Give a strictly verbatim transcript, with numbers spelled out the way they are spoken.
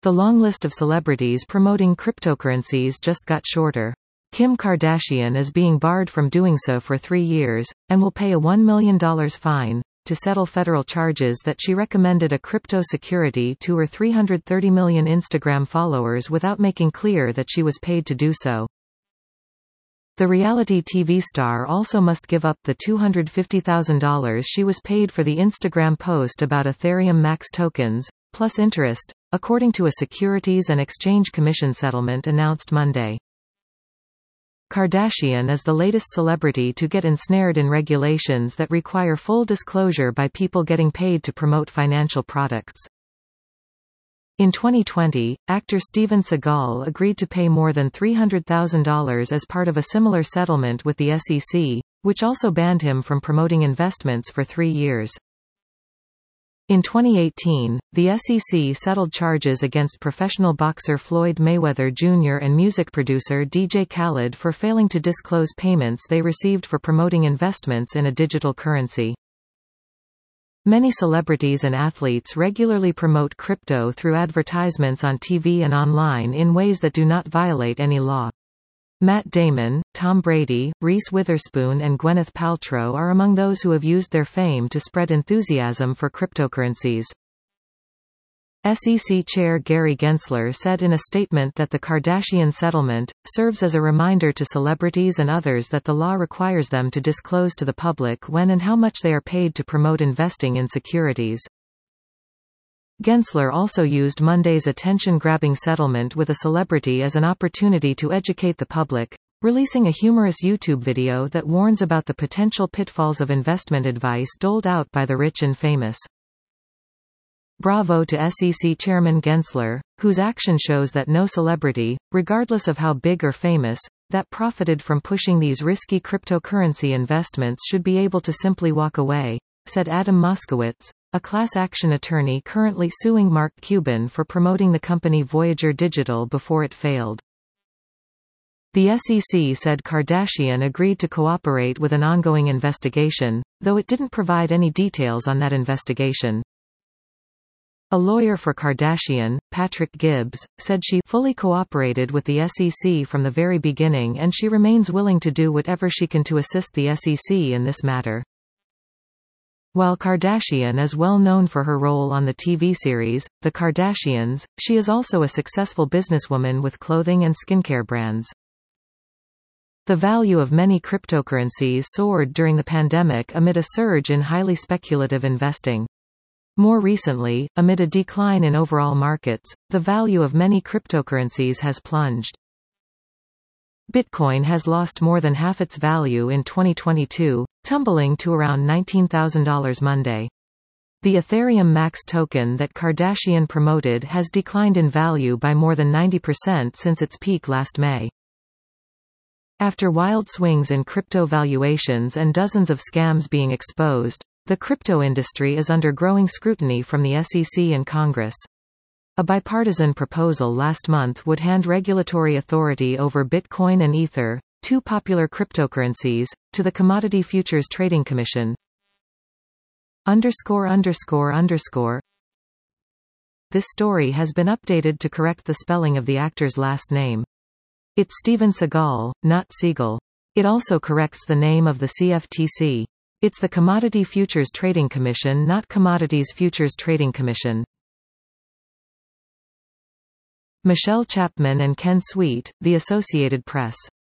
The long list of celebrities promoting cryptocurrencies just got shorter. Kim Kardashian is being barred from doing so for three years, and will pay a one million dollars fine to settle federal charges that she recommended a crypto security to her three hundred thirty million Instagram followers without making clear that she was paid to do so. The reality T V star also must give up the two hundred fifty thousand dollars she was paid for the Instagram post about Ethereum Max tokens, plus interest, according to a Securities and Exchange Commission settlement announced Monday. Kardashian is the latest celebrity to get ensnared in regulations that require full disclosure by people getting paid to promote financial products. In twenty twenty, actor Steven Seagal agreed to pay more than three hundred thousand dollars as part of a similar settlement with the S E C, which also banned him from promoting investments for three years. In twenty eighteen, the S E C settled charges against professional boxer Floyd Mayweather Junior and music producer D J Khaled for failing to disclose payments they received for promoting investments in a digital currency. Many celebrities and athletes regularly promote crypto through advertisements on T V and online in ways that do not violate any law. Matt Damon, Tom Brady, Reese Witherspoon and Gwyneth Paltrow are among those who have used their fame to spread enthusiasm for cryptocurrencies. S E C Chair Gary Gensler said in a statement that the Kardashian settlement serves as a reminder to celebrities and others that the law requires them to disclose to the public when and how much they are paid to promote investing in securities. Gensler also used Monday's attention-grabbing settlement with a celebrity as an opportunity to educate the public, releasing a humorous YouTube video that warns about the potential pitfalls of investment advice doled out by the rich and famous. Bravo to S E C Chairman Gensler, whose action shows that no celebrity, regardless of how big or famous, that profited from pushing these risky cryptocurrency investments should be able to simply walk away, said Adam Moskowitz, a class action attorney currently suing Mark Cuban for promoting the company Voyager Digital before it failed. The S E C said Kardashian agreed to cooperate with an ongoing investigation, though it didn't provide any details on that investigation. A lawyer for Kardashian, Patrick Gibbs, said she fully cooperated with the S E C from the very beginning and she remains willing to do whatever she can to assist the S E C in this matter. While Kardashian is well known for her role on the T V series, The Kardashians, she is also a successful businesswoman with clothing and skincare brands. The value of many cryptocurrencies soared during the pandemic amid a surge in highly speculative investing. More recently, amid a decline in overall markets, the value of many cryptocurrencies has plunged. Bitcoin has lost more than half its value in twenty twenty-two, tumbling to around nineteen thousand dollars Monday. The Ethereum Max token that Kardashian promoted has declined in value by more than ninety percent since its peak last May. After wild swings in crypto valuations and dozens of scams being exposed, the crypto industry is under growing scrutiny from the S E C and Congress. A bipartisan proposal last month would hand regulatory authority over Bitcoin and Ether, two popular cryptocurrencies, to the Commodity Futures Trading Commission. Underscore underscore underscore. This story has been updated to correct the spelling of the actor's last name. It's Steven Seagal, not Seagal. It also corrects the name of the C F T C. It's the Commodity Futures Trading Commission, not Commodities Futures Trading Commission. Michelle Chapman and Ken Sweet, The Associated Press.